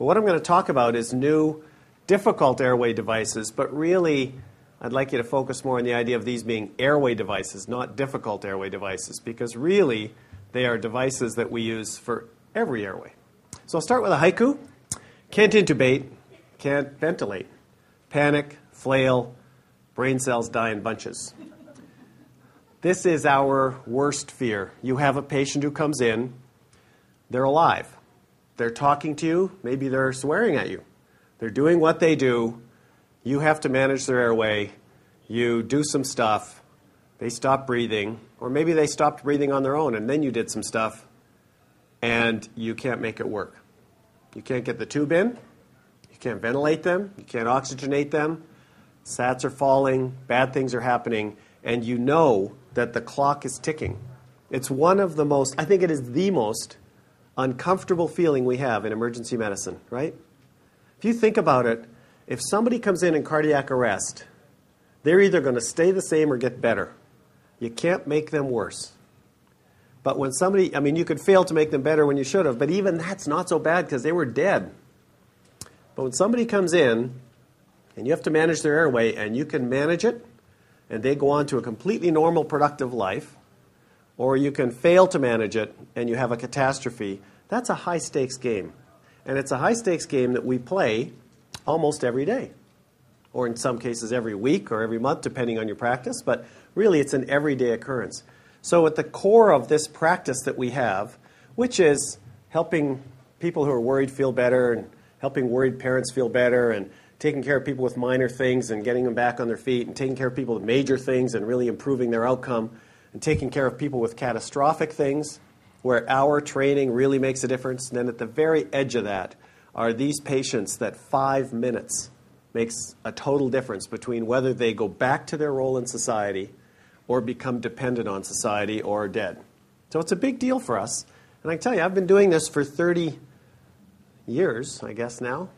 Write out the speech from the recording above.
But what I'm going to talk about is new, difficult airway devices, but really I'd like you to focus more on the idea of these being airway devices, not difficult airway devices, because really they are devices that we use for every airway. So I'll start with a haiku. Can't intubate, can't ventilate. Panic, flail, brain cells die in bunches. This is our worst fear. You have a patient who comes in, they're alive. They're talking to you, maybe they're swearing at you. They're doing what they do. You have to manage their airway. You do some stuff. They stop breathing, or maybe they stopped breathing on their own and then you did some stuff and you can't make it work. You can't get the tube in. You can't ventilate them. You can't oxygenate them. Sats are falling. Bad things are happening. And you know that the clock is ticking. It's one of the most, I think it is the most uncomfortable feeling we have in emergency medicine, right? If you think about it, if somebody comes in cardiac arrest, they're either going to stay the same or get better. You can't make them worse. But when somebody, you could fail to make them better when you should have, but even that's not so bad because they were dead. But when somebody comes in and you have to manage their airway and you can manage it and they go on to a completely normal, productive life, or you can fail to manage it and you have a catastrophe, that's a high-stakes game. And it's a high-stakes game that we play almost every day, or in some cases every week or every month, depending on your practice, but really it's an everyday occurrence. So at the core of this practice that we have, which is helping people who are worried feel better and helping worried parents feel better and taking care of people with minor things and getting them back on their feet and taking care of people with major things and really improving their outcome and taking care of people with catastrophic things where our training really makes a difference. And then at the very edge of that are these patients that 5 minutes makes a total difference between whether they go back to their role in society or become dependent on society or are dead. So it's a big deal for us. And I can tell you, I've been doing this for 30 years, I guess now.